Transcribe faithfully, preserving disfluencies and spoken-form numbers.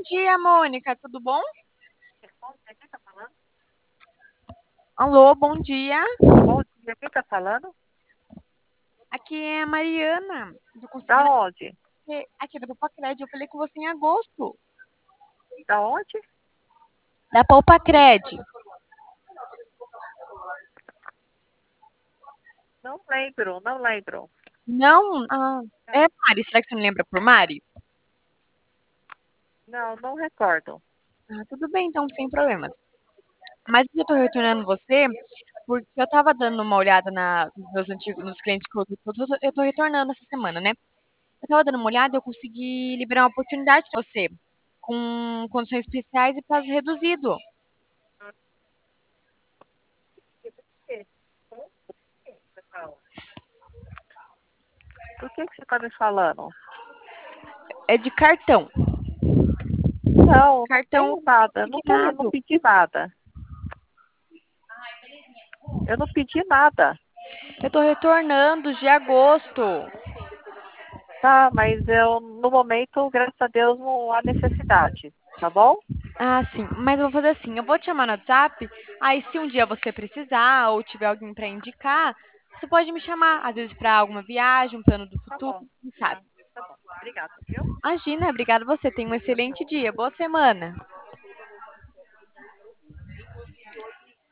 dia, Mônica, tudo bom? Bom dia, quem tá falando? Alô, bom dia. Bom dia, quem tá falando? Aqui é a Mariana, do Da Conselho onde? aqui da Popacred. Eu falei com você em agosto. Da onde? Da Popacred. Não lembro, não lembro. Não? Ah, é Mari. Será que você me lembra por Mari? Não, não recordo. Ah, tudo bem, então, sem problemas. Mas eu tô retornando você porque eu tava dando uma olhada na, nos meus antigos, nos clientes que eu, eu tô, eu tô retornando essa semana, né? Eu tava dando uma olhada e eu consegui liberar uma oportunidade pra você, com condições especiais e prazo reduzido. Por que que você tá me falando? É de cartão. Não, não Cartão tenho nada. Não tô, eu não consignado. pedi nada. Eu não pedi nada. Eu tô retornando de agosto. Tá, mas eu, no momento, graças a Deus, não há necessidade. Tá bom? Ah, sim. Mas eu vou fazer assim, eu vou te chamar no WhatsApp, aí se um dia você precisar ou tiver alguém pra indicar, você pode me chamar, às vezes pra alguma viagem, um plano do Tá futuro, bom. quem sabe? Tá, tá bom. Obrigada, viu? Imagina, obrigada a você. Tenha um excelente dia. Boa semana.